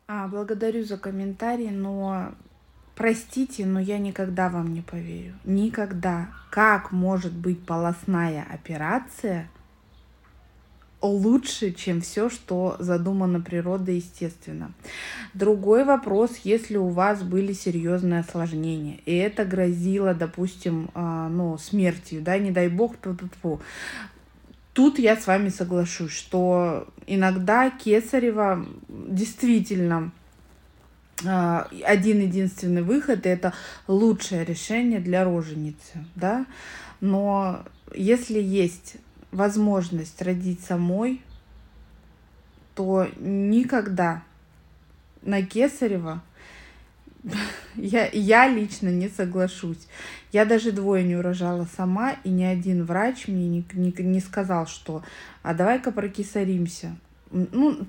Благодарю за комментарий, но простите, но я никогда вам не поверю. Никогда. Как может быть полостная операция лучше, чем все, что задумано природой, естественно? Другой вопрос, если у вас были серьезные осложнения, и это грозило, допустим, ну, смертью, да, не дай бог, тьфу-тьфу-тьфу. Тут я с вами соглашусь, что иногда кесарево действительно один единственный выход, и это лучшее решение для роженицы, да. Но если есть возможность родить самой, то никогда на кесарево я лично не соглашусь. Я даже двойню рожала сама, и ни один врач мне не сказал, что давай-ка прокесаримся. Ну,